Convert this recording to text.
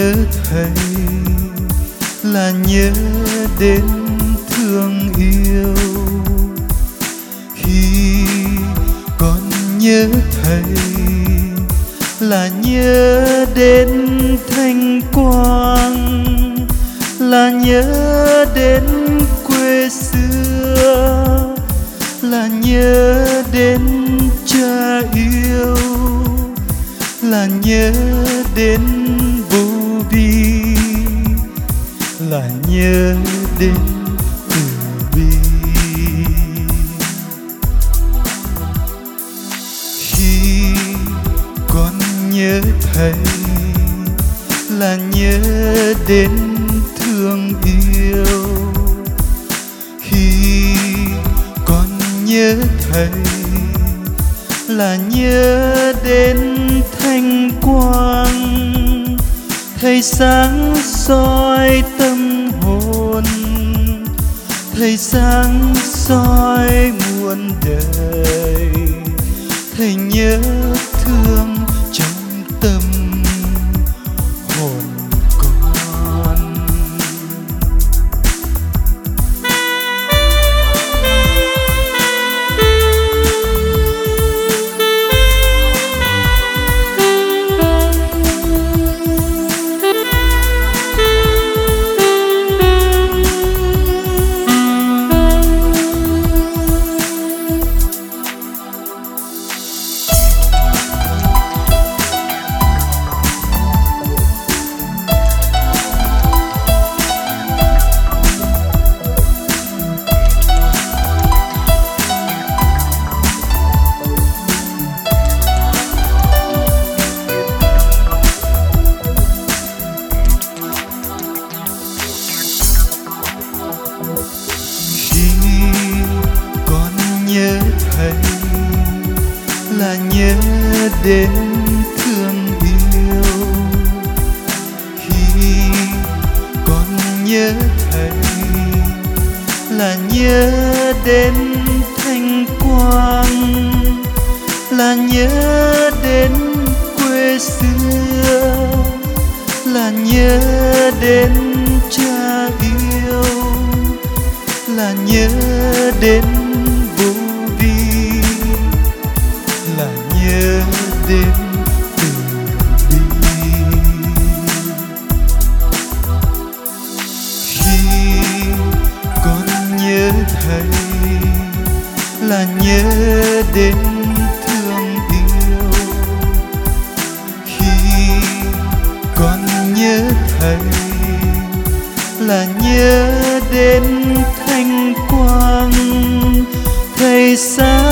nhớ thầy là nhớ đến thương yêu. Khi con nhớ thầy là nhớ đến thanh quang, là nhớ đến quê xưa, là nhớ đến cha yêu, là nhớ đến vô vi, là nhớ đến từ bi. Khi con nhớ thầy là nhớ đến thương yêu. Khi con nhớ thầy là nhớ đến thanh quang, thầy sáng soi tâm hồn, thầy sáng soi muôn đời. Thầy nhớ thương trong tâm hồn con. Nhớ thầy là nhớ đến thương yêu. Khi con nhớ thầy là nhớ đến thanh quang, là nhớ đến quê xưa, là nhớ đến cha yêu, là nhớ đến vô vi, là nhớ đến từ bi. Khi con nhớ thầy là nhớ đến thương yêu. Khi con nhớ thầy là nhớ đến thanh quang, thầy sáng